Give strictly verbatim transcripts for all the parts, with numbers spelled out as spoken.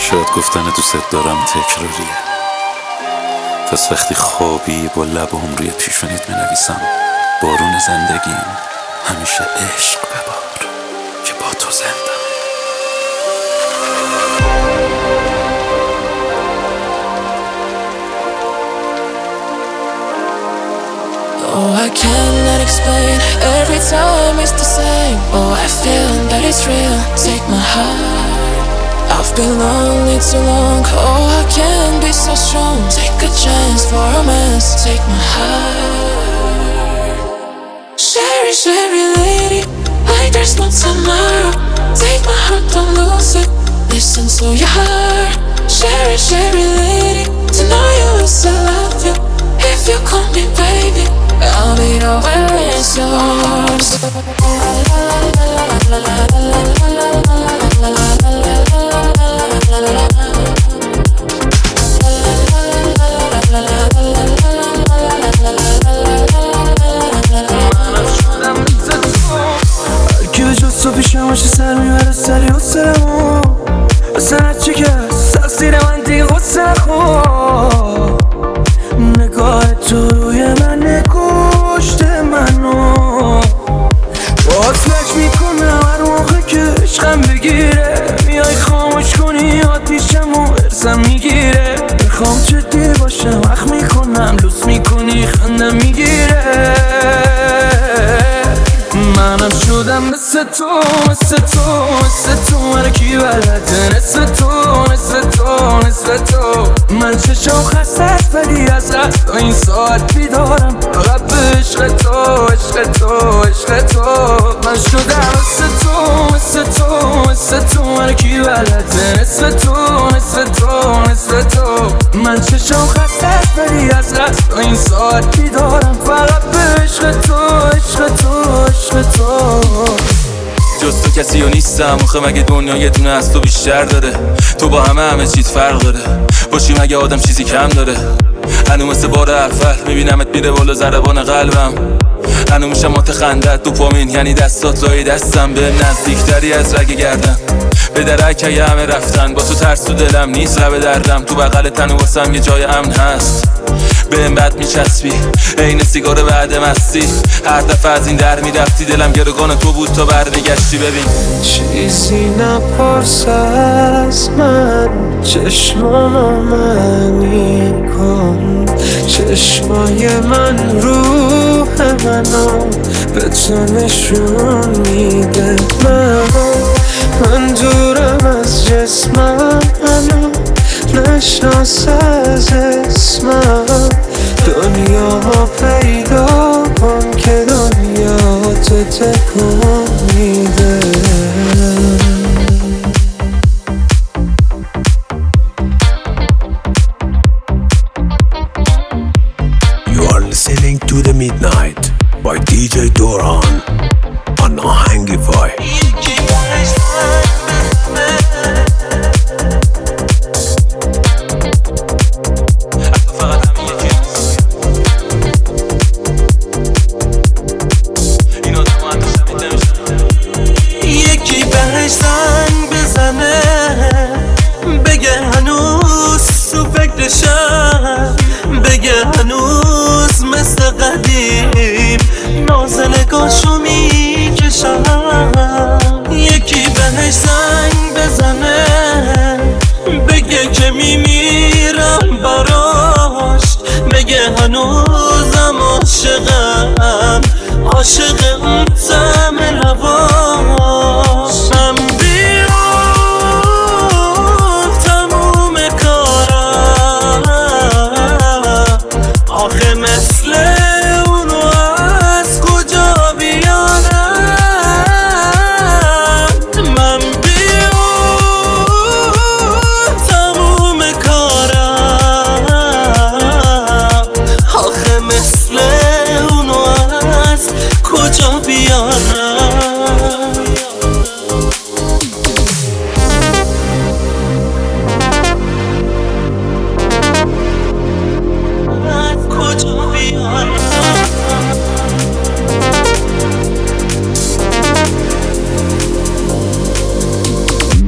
شاید گفتن دوست دارم تکراریه، پس وقتی خوابی با لبم روی پیشونیت می‌نویسم بارون زندگیم همیشه عشق ببار که با تو زنده. Oh, I cannot explain, every time it's the same. Oh, I feel that it's real, take my heart. I've been lonely too long, oh, I can't be so strong. Take a chance for romance, take my heart. Sherry, Sherry lady, like there's no tomorrow. Take my heart, don't lose it, listen to your heart. Sherry, Sherry lady, to know you is I love you. If you call me baby, I'll be the one that's yours. هرکی به جز تو پیشم باشه سر میبره سری حسنمو اصلا هرچی که سخصیر من دیگه غصه نخور. نگاه تو روی من کشت منو واسلش میکنم هر موقع که عشقم بگیره. میای خاموش کنی آتیشم و ارزم میگیره. میخوام جدی باشم وقت میکنم لوس میکنی خندم میگیره. منم شدم مثل تو مثل تو مثل تو هرکی بلده نصف تو نصف تو نصف تو. من چشم خسته است ولی از رست تا این ساعت بیدارم فقط به عشق تو عشق تو عشق تو. من شدم مثل تو مثل تو مثل تو هرکی بلده نصف تو نصف تو نصف تو. من چشم خسته است ولی از رست تا این ساعت بیدارم فقط به عشق تو عشق تو عشق تو. جز تو کسی و نیستم آخه مگه دنیا یه دونه از تو بیشتر داره. تو با همه همه چیز فرق داره باشی مگه آدم چیزی کم داره. هنو مثل بار اول میبینمت میره بالا ضربان قلبم. هنو میشم مات خندت دوپامین یعنی دستات لای دستم. به نزدیکتری از رگ گردم به درک اگه همه رفتن. با تو ترس تو دلم نیست لب دردم. تو بغل تنو واسم یه جای امن هست. به این بد میچسبی این سیگار بعد مستی. هر دفعه از این در میرفتی دلم گروگان تو بود تا برمیگشتی. ببین چیزی نپرس از من چشمامو منی کن. چشمای من روح منو به تو نشون میده. من من دورم از جسمم هنو نشناس از اسمم. دنیا ما پیدا کن که دنیا تو تکون میده. You are listening to The Midnight by دی جی Doran on Ahangify. بگه هنوز مثل قدیم نازنگاشو میکشم. یکی بهش زنگ بزنه بگه که میمیرم براش. بگه هنوزم عاشقم عاشق اون طعم لباش. من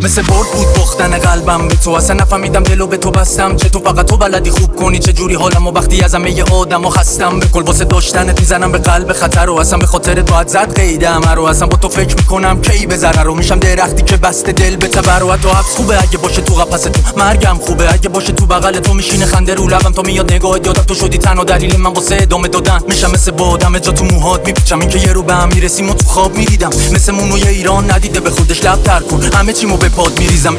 مثل برد بود باختن قلبم به تو، اصلا نفهمیدم دلو به تو بستم. چه تو فقط تو بلدی خوب کنی چه جوری حالمو وقتی ازم یه آدمو خستم. به کل واسه داشتنت میزنم به قلب خطر و اصلا به خاطر تو زد قیدم رو. اصلا با تو فکر میکنم کی به ضرر رو میشم درختی که بسته دل به تبر. و تو حبس خوبه اگه باشه تو قفس تو، مرگم خوبه اگه باشه تو بغل تو. میشینه خنده رو لبم تا میاد نگاهت، یادم تو شدی تنها دلیل من واسه ادامه دادن. میشم مثل بادم جا تو موهات میپیچم، این که یه رو به هم میرسیم و تو خواب میدیدم. مثل مونوی ایران ندیده به خودش لب تر کن، همه چیمو به پاد میریزم.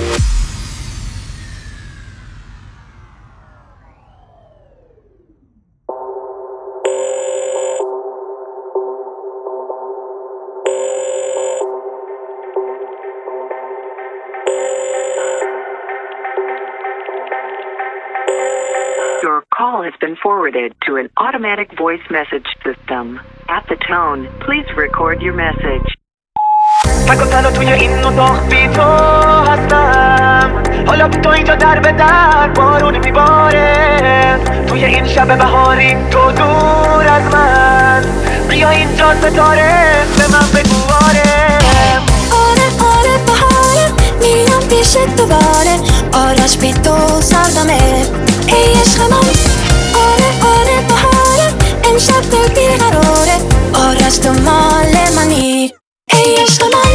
Your call has been forwarded to an automatic voice message system. At the tone, please record your message. فکر تنها توی این اتاق بی تو هستم، حالا بی تو اینجا در به در بارون میباره. توی این شب بهاری تو دور از من، بیا اینجا ستاره به من بگو آره. آره آره بهاره میرم پیشت دوباره، آرش بی تو سردمه ای عشق من. آره آره بهاره امشب دل بی قراره، آرش تو مال منی ای عشق من.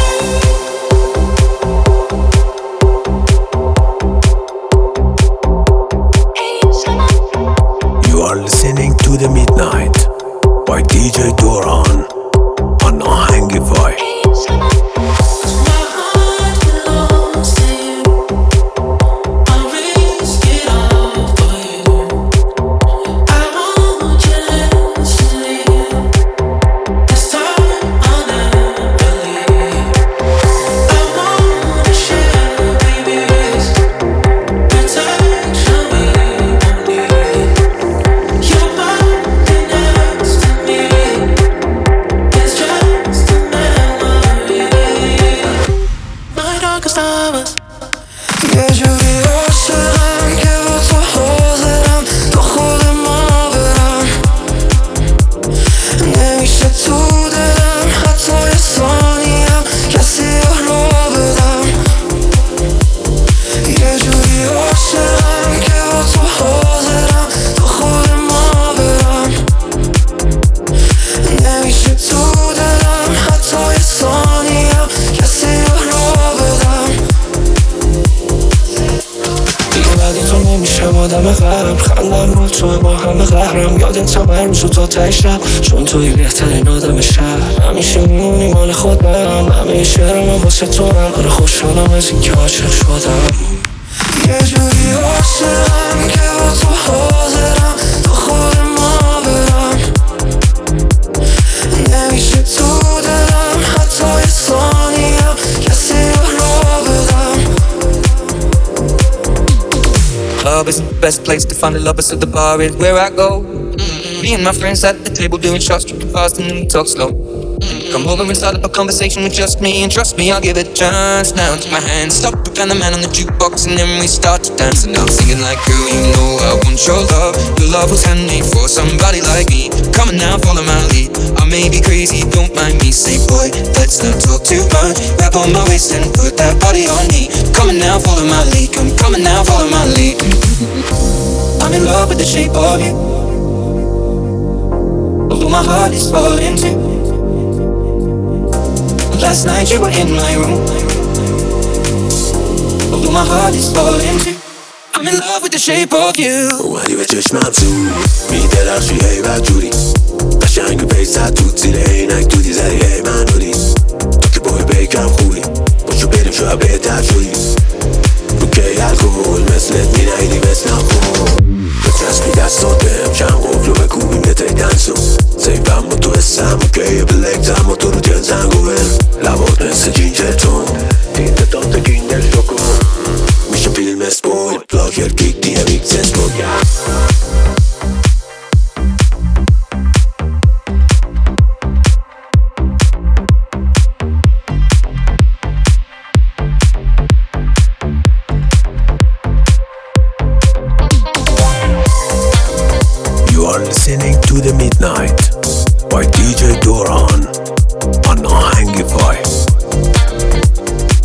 You are listening to The Midnight by دی جی Doran on Ahangify. خندم رو تو با همه قهرم، یادتم هر روز و تا ته شب، چون توی بهترین آدم شهر. همیشه میمونی مال خودم، همه شعرم واسه تو هم. آره خوشحالم از این که عاشق شدم. یه جوری عاشقم که با تو حاضرم تو خود ما برم، نمیشه تو دلم حتی یه ثانیه کسی رو بدم. Club is the best place to find the lovers, so the bar is where I go. Me and my friends at the table doing shots, drinking fast and then we talk slow. Come over and start up a conversation with just me, and trust me, I'll give it a chance. Now take my hand, stop it, and the man on the jukebox, and then we start to dance. And I'm singing like, girl, you know I want your love. Your love was handmade for somebody like me. Come on now, follow my lead. I may be crazy, don't mind me. Say, boy, let's not talk too much. Wrap on my waist and put that body on me. Come on now, follow my lead. Come, come on now, follow my lead. I'm in love with the shape of you, although my heart is falling too. Last night you were in my room, although my heart is falling too. I'm in love with the shape of you. اومدی به چشمم زود میدرخشی هی بدجوری، قشنگ پیست تو زیر عینک دودی زدی هی من دودی. تو که بای بیکم خوبی باشو بریم شاید بهتر شدی. رو که الکل مثلت مینایدی مثلم خوب بچسبی دستات بهم چند قفلو بکوبیم یه تی دنسو. سیبم با تو حسم و که یه بلکتم و تو رو جنزنگ و بر لبات مثل جینجرتون تینده تانت گیندر شکن میشه فیلم اسپویل بلاگر گیگ دیه بیکس اسپویل. Listening to The Midnight by دی جی Doran on Ahangify.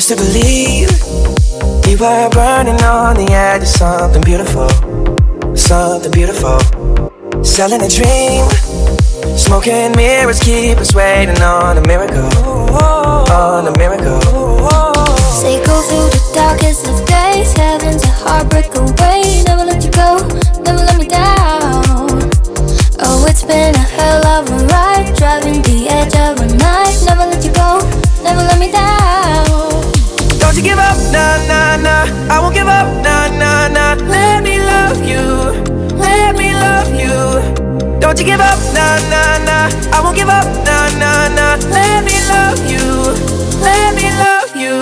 used to believe we were burning on the edge of something beautiful, something beautiful. Selling a dream, smoking mirrors keep us waiting on a miracle, on a miracle. Say go through the darkest of days, heaven's a heartbreak away. Never let you go, never let me down. Oh, it's been a hell of a ride, driving the edge of a night. Never let you go, never let me down. Don't you give up, nah, nah, nah. I won't give up, nah, nah, nah. Let me love you, let me love you. Don't you give up, nah, nah, nah. I won't give up, nah, nah, nah. Let me love you, let me love you.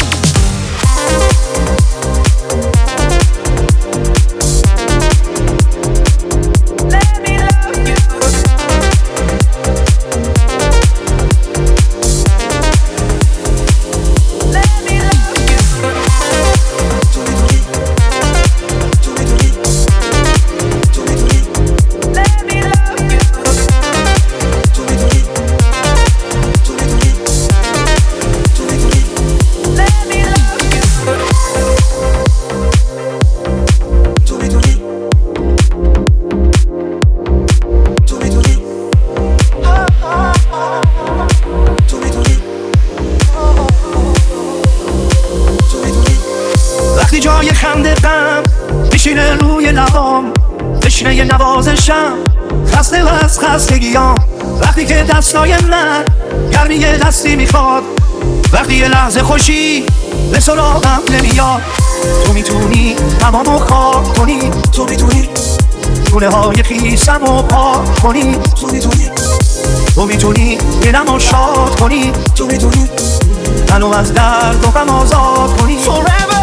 تشنه نوازشم خسته و از خستگیام وقتی که دستای من گرمی دستی میخواد وقتی یه لحظه خوشی به سراغم نمیاد تو میتونی تمامو خواب کنی تو میتونی دونه های خیسم رو پاک کنی تو میتونی تو میتونی دلمو شاد کنی تو میتونی منو از درد و غم آزاد کنی Forever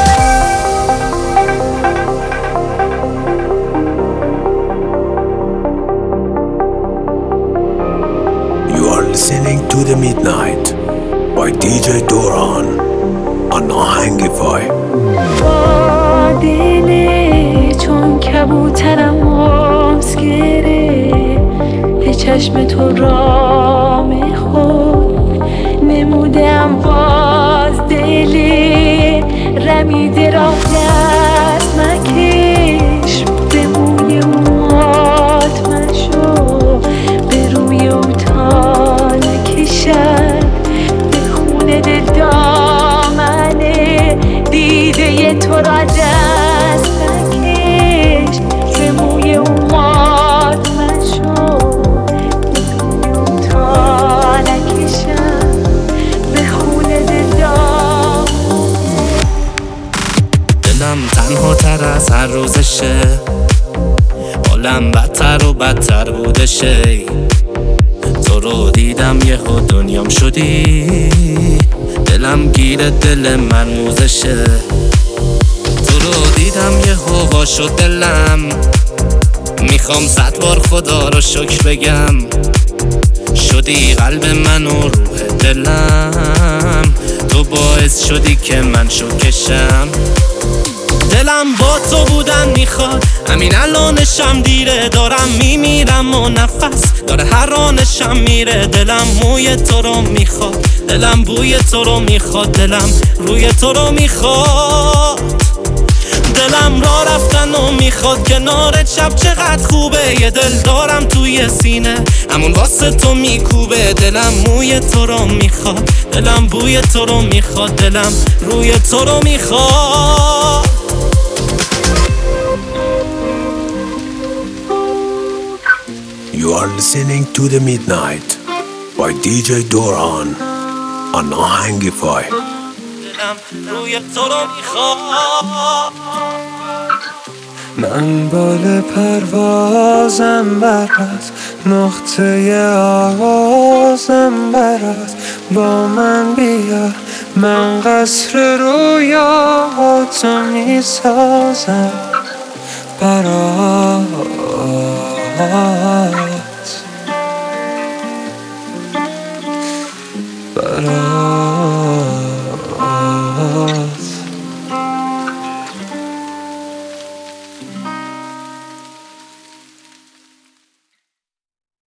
Listening to the Midnight by دی جی Doran on آهنگفای. با دل چون کبوترم ماست گره به چشم تو را میخود نمودم باز دل رمیده را دست مکش به موی اومات من شو به روی اوتان کشد به خونه دل دامنه دیده تو را دست مکش به موی اومات من شو به روی اوتان کشد به خونه دل دامنه دلم تنها تر از هر روزشه حالم بدتر و بدتر بودشه تو رو دیدم یهو دنیام شدی دلم گیر دل مرموزشه تو رو دیدم یهو وا شد دلم میخوام صد بار خدا رو شکر بگم شدی قلب من و روح دلم تو باعث شدی که من شوکشم دلم با تو بودن میخواد همین الانشم دیره دارم میمیرم و نفس داره هر آنشم میره دلم موی تو رو میخواد دلم بوی تو رو میخواد دلم روی تو رو میخواد دلم را رفتن و میخواد کنار شب چقدر خوبه یه دل دارم توی سینه همون واسه تو میکوبه دلم موی تو رو میخواد دلم بوی تو رو میخواد دلم روی تو رو میخواد You are listening to the Midnight by دی جی Doran on آهنگفای. دلم روی تو رو میخواد من بال پروازم برات نقطه آغازم برات با من بیا من قصر رویاتو میسازم برات